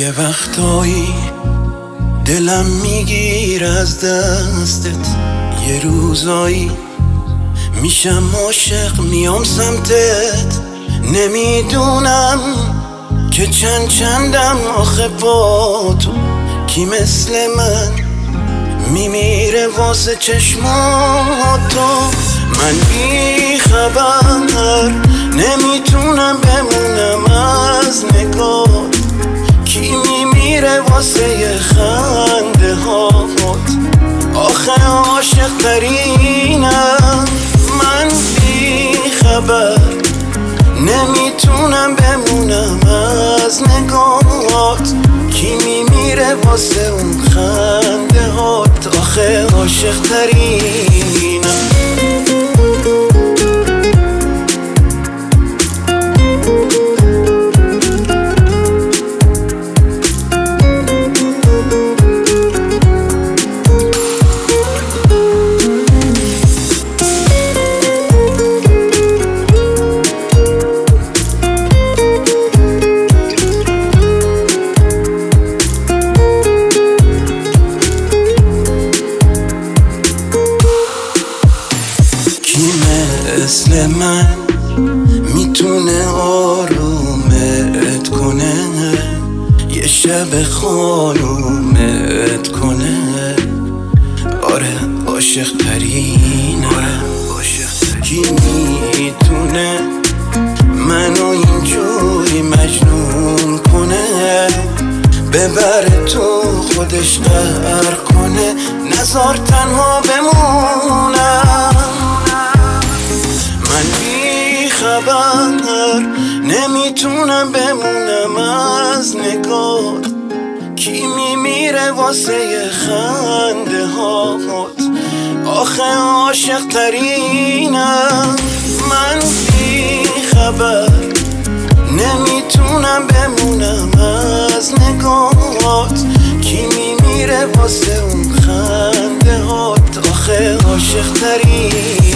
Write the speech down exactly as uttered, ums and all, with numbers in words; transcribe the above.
یه وقتایی دلم میگیر از دستت، یه روزایی میشم عاشق میام سمتت. نمیدونم که چند چندم آخه با تو، کی مثل من میمیره واسه چشماتو. من بی خبر نمیتونم بمونم از نگاه، کی میمیره واسه یه خنده هات. آخه عاشق ترینم من بی خبر، نمیتونم بمونم از نگاهات، کی میمیره واسه اون خنده هات. آخه عاشق ترینم. مثل من میتونه آرومت کنه، یه شب خانومت کنه. آره عاشق ترینم. کی میتونه منو اینجوری مجنون کنه، ببره تو خودش قهر کنه، نذار تنها بمونم. من بی خبر نمیتونم بمونم از نگاه، کی میمیره واسه یه خنده هات. آخه عاشق ترینم من بی خبر، نمیتونم بمونم از نگاهات، کی میمیره واسه اون خنده هات. آخه عاشق ترینم.